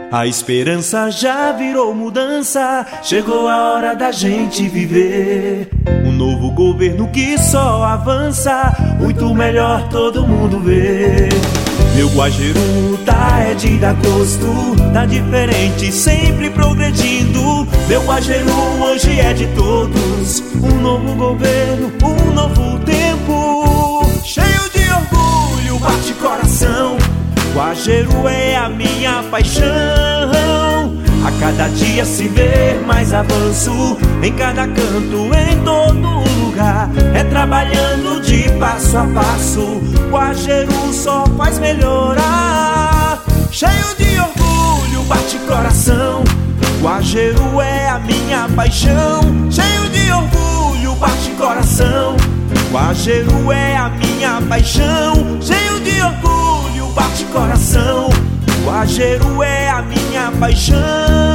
A esperança já virou mudança, chegou a hora da gente viver um novo governo que só avança, muito melhor todo mundo vê. Meu Guajeru tá é de dar gosto, tá diferente, sempre progredindo. Meu Guajeru hoje é de todos, um novo governo, um novo tempo. Cheio de orgulho, bate coração, Guajeru é a minha paixão. A cada dia se vê mais avanço, em cada canto, em todo lugar. É trabalhando de passo a passo, Guajeru só faz melhorar. Cheio de orgulho, bate coração, Guajeru é a minha paixão. Cheio de orgulho, bate coração, Guajeru é a minha paixão. Cheio de orgulho, bate coração, Guajeru é a minha paixão.